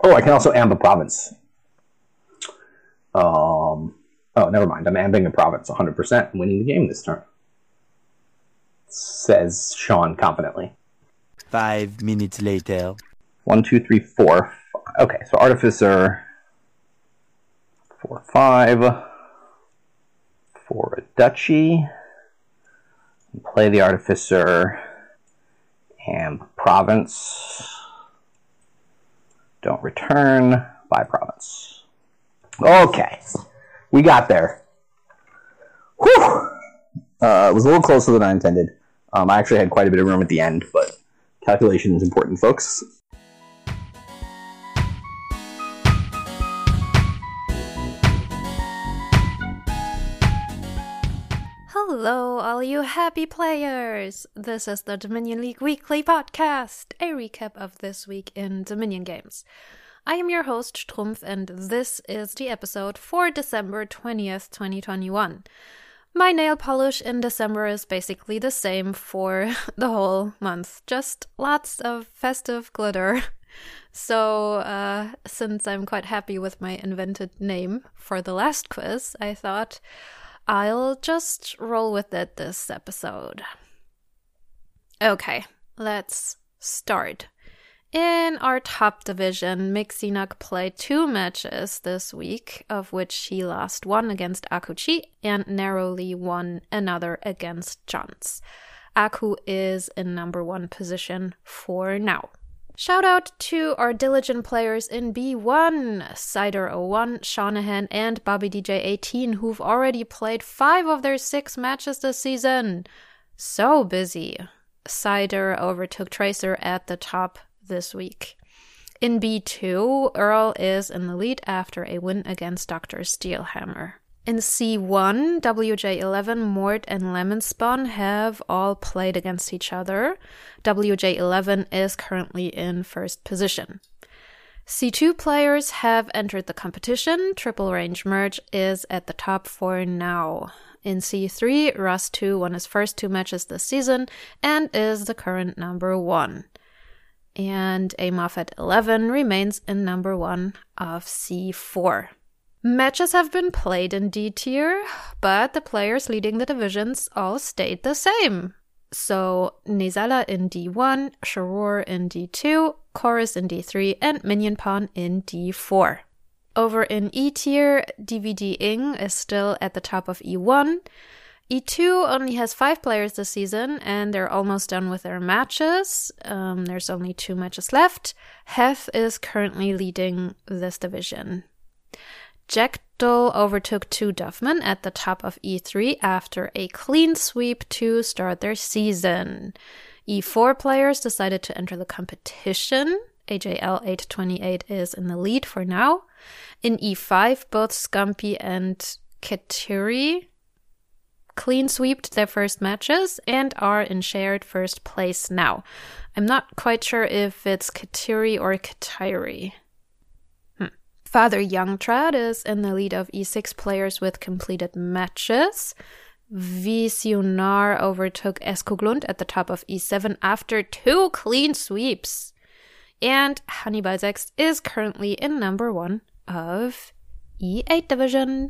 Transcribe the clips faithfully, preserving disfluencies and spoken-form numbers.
Oh, I can also amb a province. Um. Oh, never mind. I'm ambing a province one hundred percent and winning the game this turn. Says Sean confidently. Five minutes later. One, two, three, four. Okay, so Artificer. Four, five. For a duchy. Play the Artificer. Amb province. Don't return. Buy province. Okay. We got there. Whew! Uh, it was a little closer than I intended. Um, I actually had quite a bit of room at the end, but calculation is important, folks. Hello, all you happy players! This is the Dominion League Weekly Podcast, a recap of this week in Dominion games. I am your host, Strumpf, and this is the episode for December twentieth, twenty twenty-one. My nail polish in December is basically the same for the whole month, just lots of festive glitter. So, uh, since I'm quite happy with my invented name for the last quiz, I thought I'll just roll with it this episode. Okay, let's start. In our top division, Mixinaq played two matches this week, of which he lost one against Akuchi and narrowly won another against Johns. Aku is in number one position for now. Shout out to our diligent players in B one, Cider oh one, Shanahan, and Bobby D J eighteen, who've already played five of their six matches this season. So busy. Cider overtook Tracer at the top this week. In B two, Earl is in the lead after a win against Doctor Steelhammer. In C one, W J eleven, Mort, and Lemonspawn have all played against each other. W J eleven is currently in first position. C two players have entered the competition. Triple Range Merge is at the top for now. In C three, Rust two won his first two matches this season and is the current number one. And A Moffat eleven remains in number one of C four. Matches have been played in D tier, but the players leading the divisions all stayed the same. So, Nizala in D one, Sharor in D two, Chorus in D three, and Minion Pawn in D four. Over in E tier, D V D Ing is still at the top of E one. E two only has five players this season, and they're almost done with their matches. Um, there's only two matches left. Hef is currently leading this division. Jackdaw overtook two Duffman at the top of E three after a clean sweep to start their season. E four players decided to enter the competition. A J L eight twenty-eight is in the lead for now. In E five, both Scumpy and Kateri clean sweeped their first matches and are in shared first place now. I'm not quite sure if it's Kateri or Katiri. Hmm. Father Youngtrad is in the lead of E six players with completed matches. Visionar overtook Escoglund at the top of E seven after two clean sweeps. And Hannibal six is currently in number one of E eight division.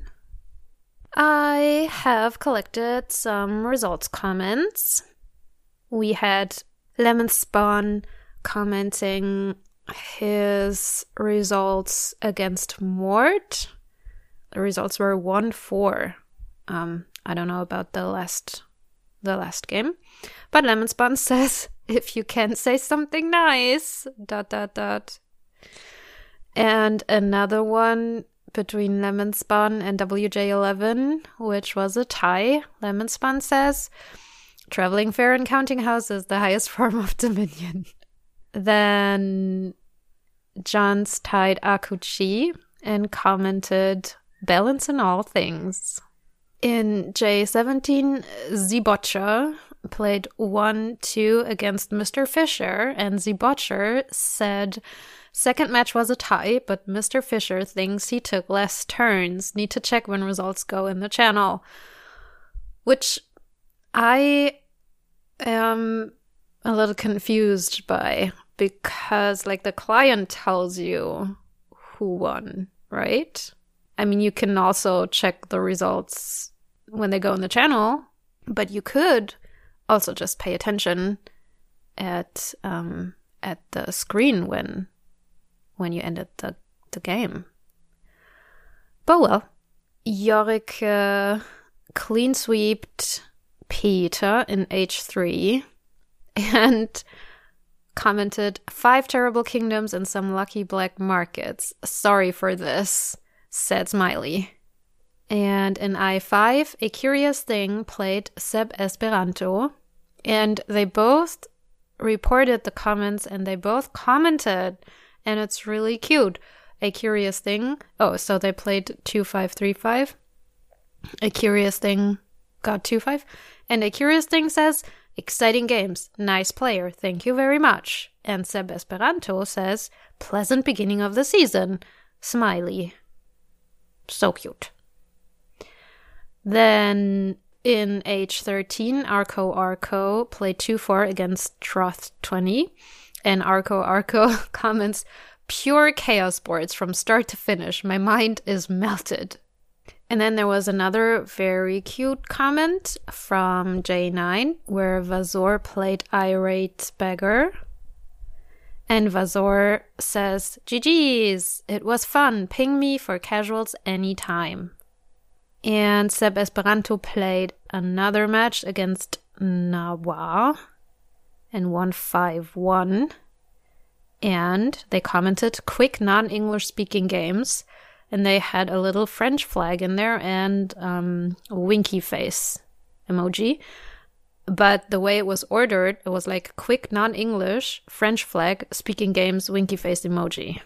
I have collected some results comments. We had Lemonspawn commenting his results against Mort. The results were one four. Um, I don't know about the last the last game. But Lemonspawn says, if you can say something nice, dot dot dot. And another one between Lemonspawn and W J eleven, which was a tie. Lemonspawn says, traveling fair and counting house is the highest form of Dominion. Then Johns tied Akuchi and commented, balance in all things. In J seventeen, Zbotcher played one two against Mister Fisher, and Zbotcher said, second match was a tie, but Mister Fisher thinks he took less turns. Need to check when results go in the channel. Which I am a little confused by, because like the client tells you who won, right? I mean, you can also check the results when they go on the channel, but you could also just pay attention at um, at the screen when when you ended the, the game. But well, Yorick uh, clean sweeped Peter in H three and commented, five terrible kingdoms and some lucky black markets. Sorry for this, said Smiley. And in I five, A Curious Thing played Seb Esperanto, and they both reported the comments and they both commented, and it's really cute. A Curious Thing, oh, so they played two five three five. A Curious Thing got two five, and A Curious Thing says, exciting games, nice player, thank you very much. And Seb Esperanto says, pleasant beginning of the season, Smiley. So cute. Then in H thirteen, Arco Arco played two four against Troth twenty. And Arco Arco comments, pure chaos boards from start to finish. My mind is melted. And then there was another very cute comment from J nine where Vazor played Irate Beggar. And Vazor says, G G's, it was fun. Ping me for casuals anytime. And Seb Esperanto played another match against Nawa and won five one. And they commented, quick non-English speaking games. And they had a little French flag in there and um, a winky face emoji. But the way it was ordered, it was like quick non-English, French flag, speaking games, winky face emoji.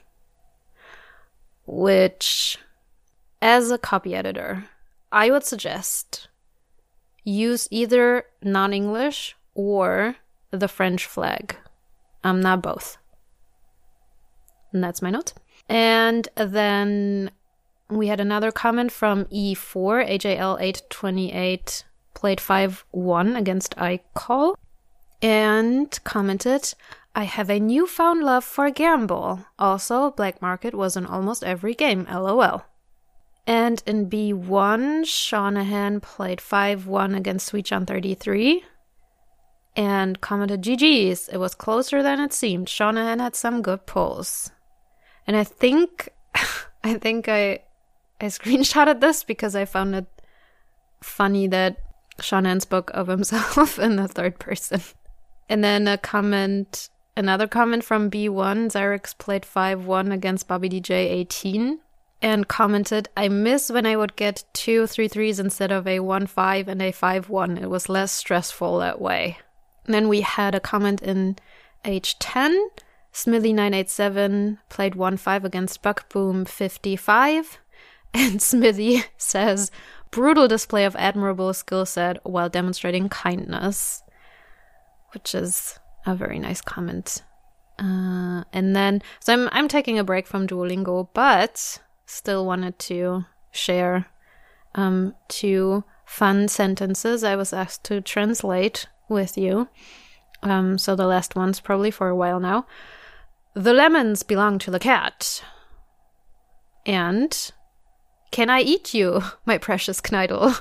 Which, as a copy editor, I would suggest use either non-English or the French flag. Um, not both. And that's my note. And then we had another comment from E four, A J L eight twenty-eight, played five one against iCall, and commented, I have a newfound love for Gamble. Also, Black Market was in almost every game, lol. And in B one, Shanahan played five one against Sweet John thirty-three, and commented, G G's, it was closer than it seemed. Shanahan had some good pulls. And I think, I think I, I screenshotted this because I found it funny that Shanahan spoke of himself in the third person. And then a comment, another comment from B one, Zyrex played five one against Bobby D J eighteen and commented, I miss when I would get two three threes instead of a one five and a five one. It was less stressful that way. And then we had a comment in H ten, Smithy nine eight seven played one five against Buckboom fifty-five, and Smithy says, brutal display of admirable skill set while demonstrating kindness, which is a very nice comment. Uh, and then, so I'm I'm taking a break from Duolingo, but still wanted to share um, two fun sentences I was asked to translate with you. Um, so the last one's probably for a while now. The lemons belong to the cat. And, can I eat you, my precious Kneidel?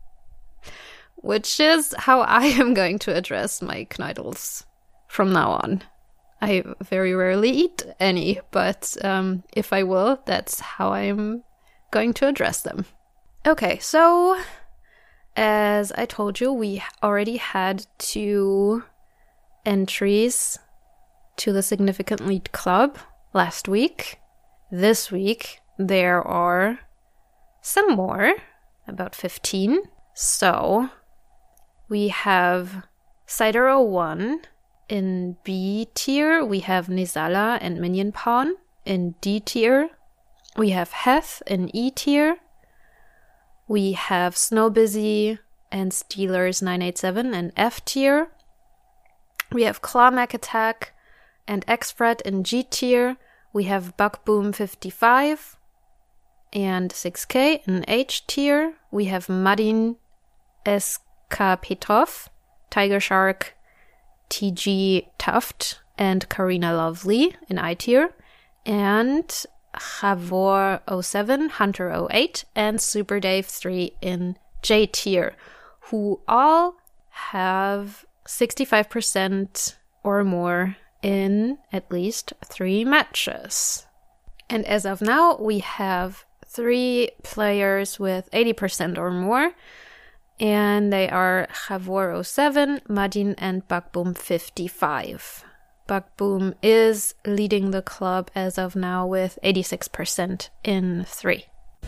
Which is how I am going to address my Kneidels from now on. I very rarely eat any, but um, if I will, that's how I'm going to address them. Okay, so as I told you, we already had two entries to the Significant Lead Club last week. This week, there are some more, about fifteen. So, we have Cider oh one. In B tier, we have Nizala and Minion Pawn. In D tier, we have Heth. In E tier, we have Snowbusy and Steelers nine eight seven. In F tier, we have Clawmac Attack and X-Fret. In G tier, we have Buckboom fifty-five and six K. In H tier, we have Madin Eskapetov, Tiger Shark, T G Tuft, and Karina Lovely in I tier. And Javor oh seven, Hunter oh eight, and Super Dave three in J tier, who all have sixty-five percent or more in at least three matches. And as of now, we have three players with eighty percent or more, and they are Javor oh seven, Madin, and Bakboom fifty-five. Bakboom is leading the club as of now with eighty-six percent in three.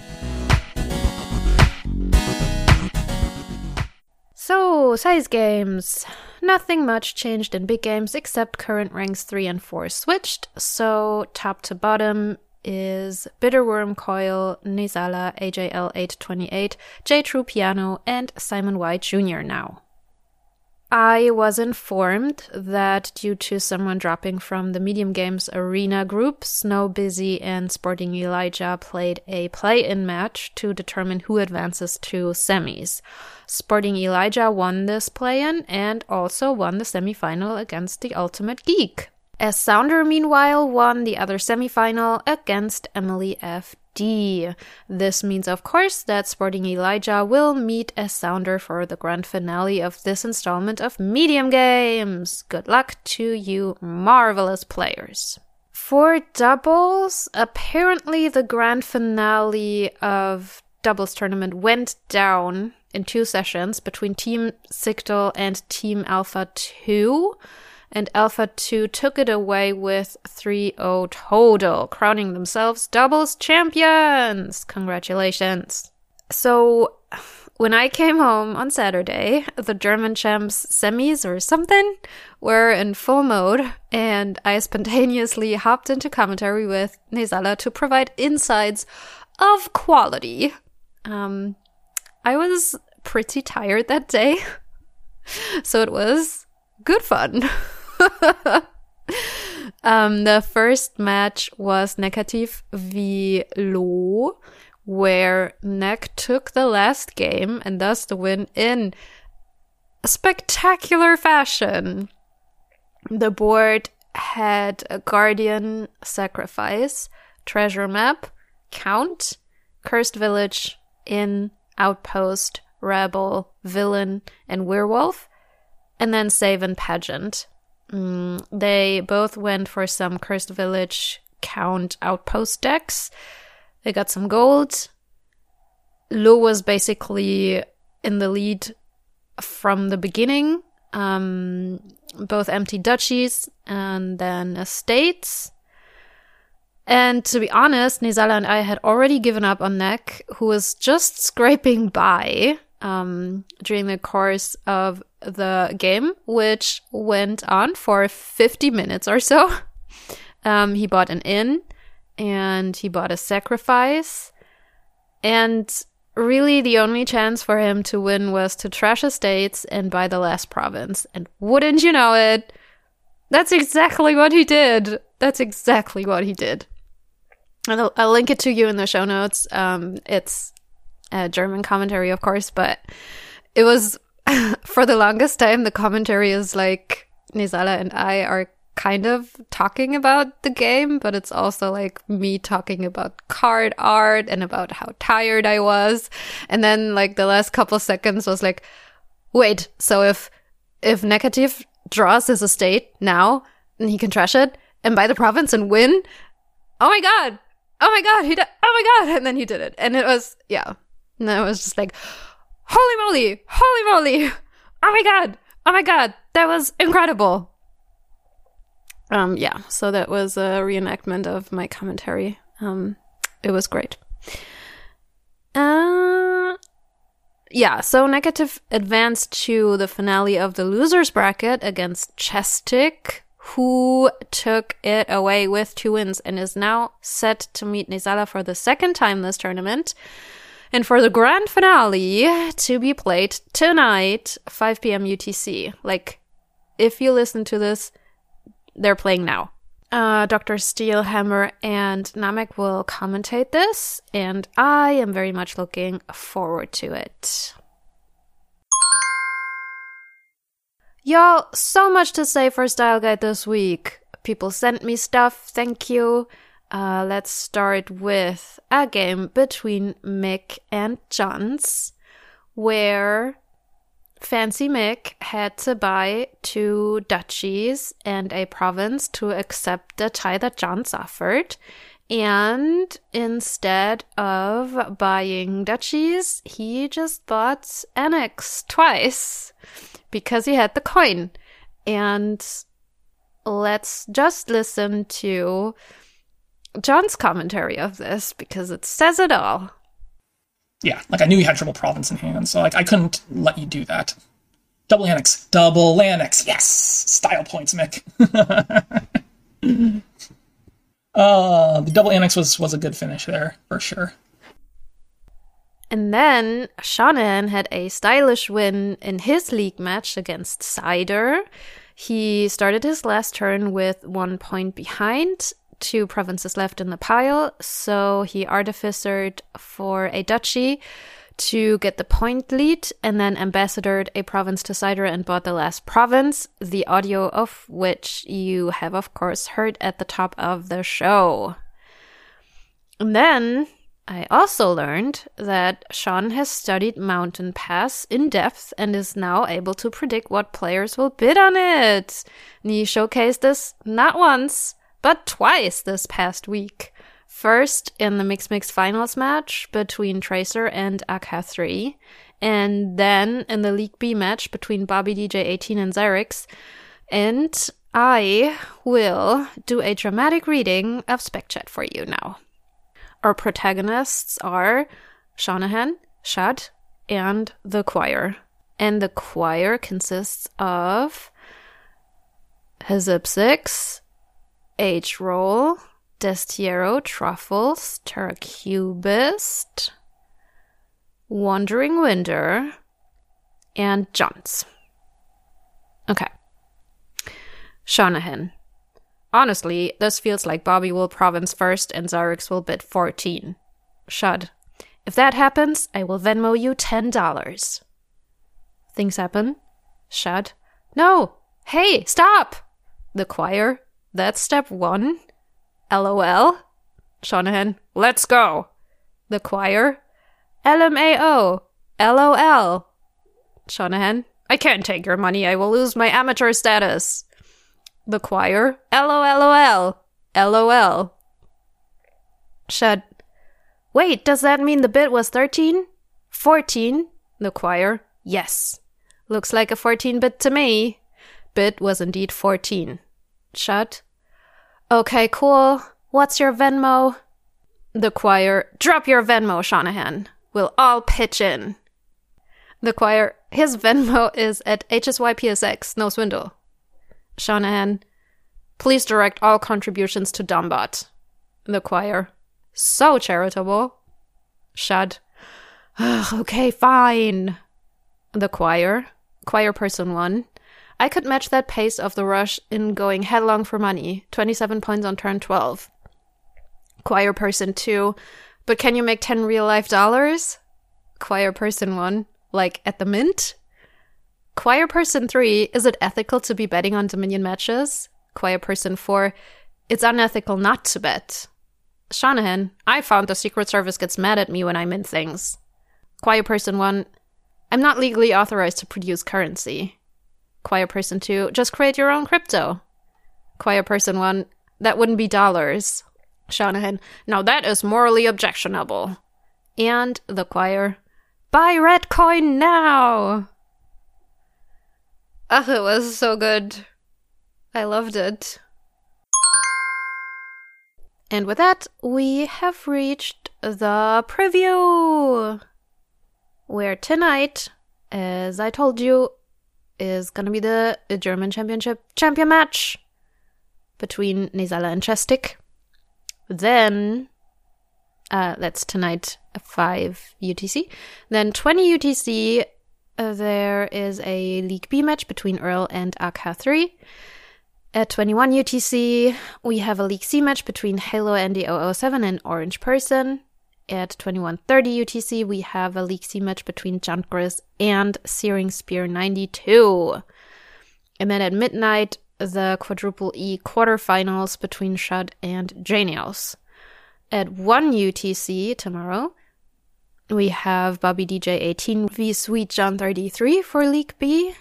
So, size games. Nothing much changed in big games except current ranks three and four switched. So, top to bottom is Bitterworm Coil, Nizala, A J L eight twenty-eight, J True Piano, and Simon White Junior now. I was informed that due to someone dropping from the Medium Games Arena group, Snow Busy and Sporting Elijah played a play-in match to determine who advances to semis. Sporting Elijah won this play-in and also won the semifinal against the Ultimate Geek. S Sounder, meanwhile, won the other semifinal against Emily F D. This means, of course, that Sporting Elijah will meet S Sounder for the grand finale of this installment of Medium Games. Good luck to you marvelous players. For doubles, apparently the grand finale of doubles tournament went down in two sessions between Team Sigdal and Team Alpha two. And Alpha two took it away with three oh total, crowning themselves doubles champions. Congratulations. So, when I came home on Saturday, the German champs semis or something were in full mode, and I spontaneously hopped into commentary with Nizala to provide insights of quality. Um, I was pretty tired that day, so it was good fun. um, the first match was Negativ v Lo, where Neck took the last game and thus the win in spectacular fashion. The board had a Guardian, Sacrifice, Treasure Map, Count, Cursed Village, Inn, Outpost, Rebel, Villain, and Werewolf, and then Save and Pageant. Mm, they both went for some Cursed Village, Count, Outpost decks. They got some gold. Lo was basically in the lead from the beginning. Um, both empty duchies and then estates. And to be honest, Nizala and I had already given up on Neck, who was just scraping by um, during the course of the game, which went on for fifty minutes or so. Um, he bought an inn and he bought a sacrifice. And really the only chance for him to win was to trash estates and buy the last province. And wouldn't you know it, that's exactly what he did. That's exactly what he did. And I'll, I'll link it to you in the show notes. Um, it's a German commentary, of course, but it was, for the longest time, the commentary is like Nizala and I are kind of talking about the game, but it's also like me talking about card art and about how tired I was. And then like the last couple seconds was like, wait, so if if Negativ draws his estate now, and he can trash it and buy the province and win, oh my god, oh my god, he did, oh my god, and then he did it. And it was, yeah, and then it was just like, holy moly, holy moly, oh my god, oh my god, that was incredible. Um, yeah, so that was a reenactment of my commentary. Um, it was great. Uh, yeah, so Negativ advanced to the finale of the losers bracket against Chestic, who took it away with two wins and is now set to meet Nizala for the second time this tournament. And for the grand finale to be played tonight, five p.m. U T C. Like, if you listen to this, they're playing now. Uh, Doctor Steelhammer and Namek will commentate this, and I am very much looking forward to it. Y'all, so much to say for Style Guide this week. People sent me stuff, thank you. Uh, let's start with a game between Mick and Johns, where Fancy Mick had to buy two duchies and a province to accept the tie that Johns offered. And instead of buying duchies, he just bought annex twice because he had the coin. And let's just listen to John's commentary of this because it says it all. Yeah, like I knew you had triple province in hand, so like I couldn't let you do that. Double annex. Double annex. Yes! Style points, Mick. uh, the double annex was, was a good finish there, for sure. And then Shanahan had a stylish win in his league match against Cider. He started his last turn with one point behind, two provinces left in the pile, so he artificered for a duchy to get the point lead, and then ambassadored a province to Cider and bought the last province, the audio of which you have, of course, heard at the top of the show. And then I also learned that Sean has studied Mountain Pass in depth and is now able to predict what players will bid on it. And he showcased this not once, but twice this past week. First in the Mix Mix Finals match between Tracer and A K three, and then in the League B match between Bobby D J eighteen and Xerix. And I will do a dramatic reading of Spec Chat for you now. Our protagonists are Shanahan, Shad, and the choir. And the choir consists of Hezipsix, H-Roll, Destiero, Truffles, Terracubist, Wandering Winder, and Johns. Okay. Shanahan. Honestly, this feels like Bobby will province first and Xerix will bid fourteen. Shud. If that happens, I will Venmo you ten dollars. Things happen. Shud. No! Hey, stop! The choir. That's step one. LOL. Shanahan. Let's go. The choir. L M A O. LOL. Shanahan. I can't take your money. I will lose my amateur status. The choir. LOLOL. LOL. Shud. Wait, does that mean the bid was thirteen? fourteen? The choir. Yes. Looks like a fourteen bid to me. Bid was indeed fourteen. Shud. Okay, cool. What's your Venmo? The choir. Drop your Venmo, Shanahan. We'll all pitch in. The choir. His Venmo is at H S Y P S X. No swindle. Shanahan. Please direct all contributions to Dombot. The choir. So charitable. Shud. Okay, fine. The choir. Choir person one. I could match that pace of the rush in going headlong for money. twenty-seven points on turn twelve. Choir person two. But can you make ten real life dollars? Choir person one. Like at the mint? Choir person three. Is it ethical to be betting on Dominion matches? Choir person four. It's unethical not to bet. Shanahan. I found the Secret Service gets mad at me when I mint things. Choir person one. I'm not legally authorized to produce currency. Choir person two. Just create your own crypto. Choir person one. That wouldn't be dollars. Shanahan. Now that is morally objectionable. And the choir. Buy red coin now! Ugh, it was so good. I loved it. And with that, we have reached the preview! Where tonight, as I told you, is gonna be the German Championship champion match between Nezala and Chestik. Then, uh, that's tonight, five U T C. Then twenty U T C, uh, there is a League B match between Earl and A K three. At twenty-one U T C, we have a League C match between Halo and the O O seven and Orange Person. At twenty-one thirty U T C, we have a League C match between Junkris and Searing Spear ninety-two. And then at midnight, the Quadruple E quarterfinals between Shud and Janios. at one U T C tomorrow, we have Bobby D J eighteen v Sweet John thirty-three for League B.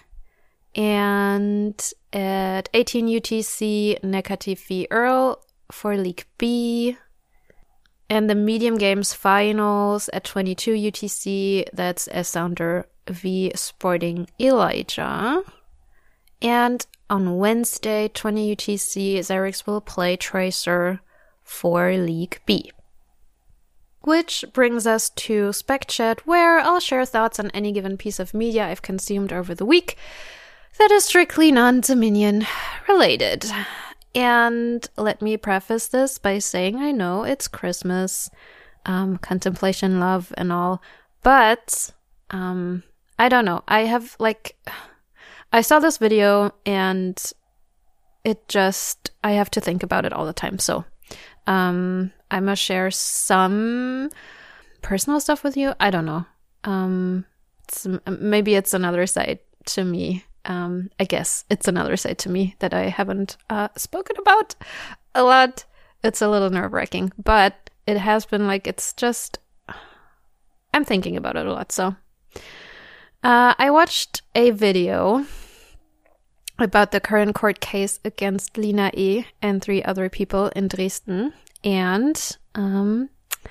And at eighteen U T C, Negative v Earl for League B. And the medium games finals at twenty-two U T C, that's S-Sounder v Sporting Elijah. And on Wednesday, twenty U T C, Xerix will play Tracer for League B. Which brings us to Spec Chat, where I'll share thoughts on any given piece of media I've consumed over the week that is strictly non-Dominion related. And let me preface this by saying I know it's Christmas, um, contemplation, love, and all, but um, I don't know. I have, like, I saw this video and it just, I have to think about it all the time. So um, I'm gonna share some personal stuff with you. I don't know. Um, it's, maybe it's another side to me. Um, I guess it's another side to me that I haven't uh, spoken about a lot. It's a little nerve-wracking, but it has been like, it's just, I'm thinking about it a lot. So uh, I watched a video about the current court case against Lina E. and three other people in Dresden. And um,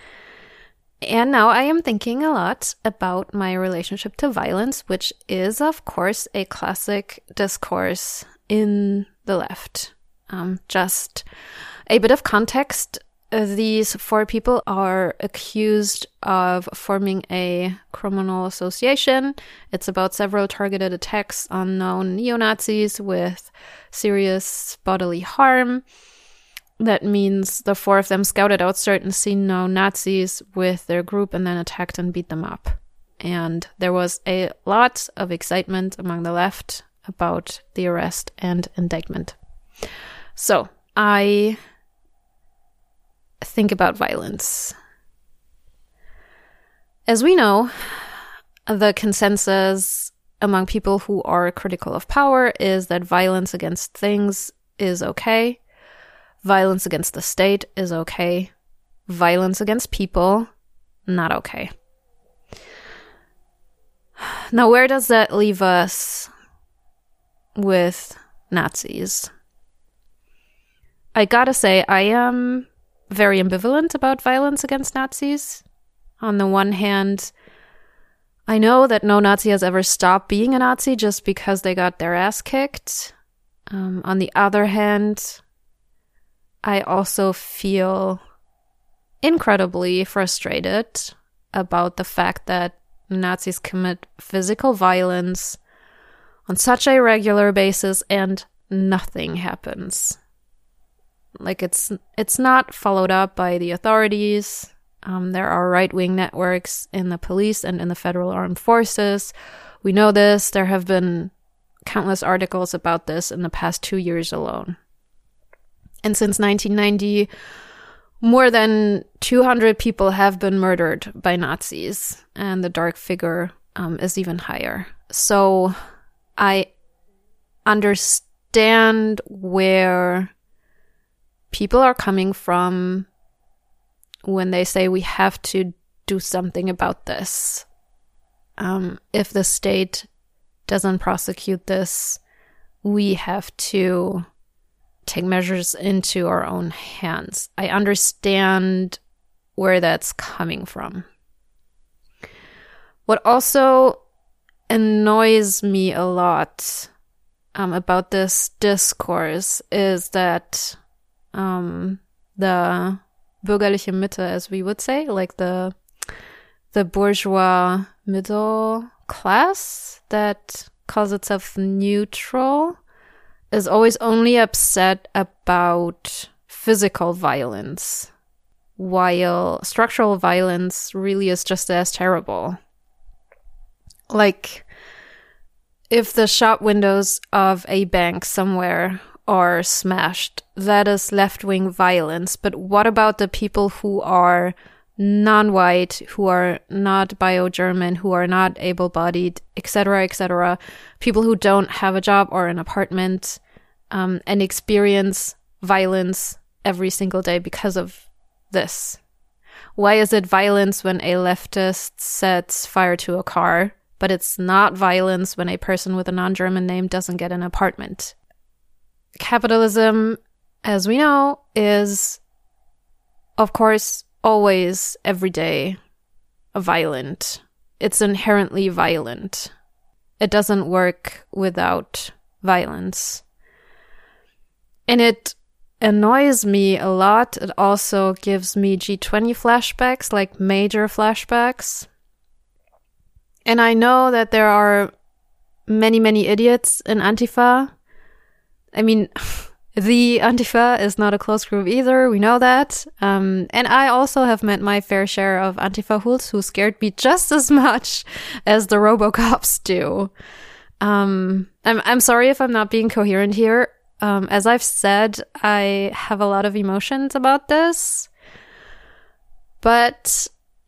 And now I am thinking a lot about my relationship to violence, which is, of course, a classic discourse in the left. Um, just a bit of context. These four people are accused of forming a criminal association. It's about several targeted attacks on known neo-Nazis with serious bodily harm. That means the four of them scouted out certain seen known Nazis with their group and then attacked and beat them up. And there was a lot of excitement among the left about the arrest and indictment. So I think about violence. As we know, the consensus among people who are critical of power is that violence against things is okay. Violence against the state is okay. Violence against people, not okay. Now, where does that leave us with Nazis? I gotta say, I am very ambivalent about violence against Nazis. On the one hand, I know that no Nazi has ever stopped being a Nazi just because they got their ass kicked. Um, on the other hand, I also feel incredibly frustrated about the fact that Nazis commit physical violence on such a regular basis and nothing happens. Like, it's it's not followed up by the authorities. Um, there are right-wing networks in the police and in the federal armed forces. We know this. There have been countless articles about this in the past two years alone. And since nineteen ninety, more than two hundred people have been murdered by Nazis, and the dark figure um, is even higher. So I understand where people are coming from when they say we have to do something about this. Um, if the state doesn't prosecute this, we have to take measures into our own hands. I understand where that's coming from. What also annoys me a lot um, about this discourse is that um, the bürgerliche Mitte, as we would say, like the the bourgeois middle class that calls itself neutral, is always only upset about physical violence, while structural violence really is just as terrible. Like, if the shop windows of a bank somewhere are smashed, that is left-wing violence. But what about the people who are non-white, who are not bio-German, who are not able-bodied, et cetera, et cetera, people who don't have a job or an apartment, um, and experience violence every single day because of this? Why is it violence when a leftist sets fire to a car, but it's not violence when a person with a non-German name doesn't get an apartment? Capitalism, as we know, is, of course, always, every day, violent. It's inherently violent. It doesn't work without violence. And it annoys me a lot. It also gives me G twenty flashbacks, like major flashbacks. And I know that there are many, many idiots in Antifa. I mean, the Antifa is not a close group either. We know that. Um, and I also have met my fair share of Antifa-hools who scared me just as much as the Robocops do. Um, I'm I'm sorry if I'm not being coherent here. Um, as I've said, I have a lot of emotions about this. But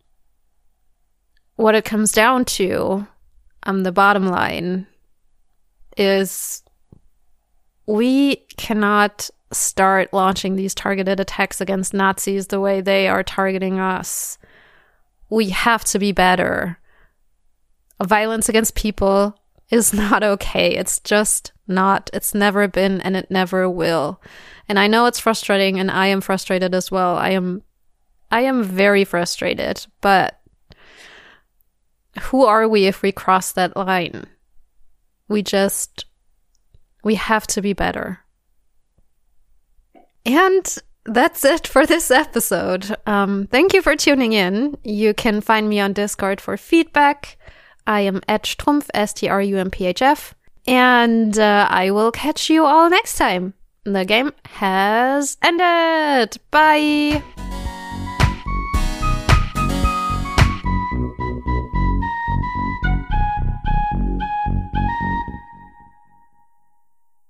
what it comes down to, um, the bottom line, is we cannot start launching these targeted attacks against Nazis the way they are targeting us. We have to be better. Violence against people is not okay. It's just not. It's never been, and it never will. And I know it's frustrating, and I am frustrated as well. I am I am very frustrated, but who are we if we cross that line? We just, we have to be better. And that's it for this episode. Um, thank you for tuning in. You can find me on Discord for feedback. I am at Strumpf, S T R U M P H F. And uh, I will catch you all next time. The game has ended. Bye!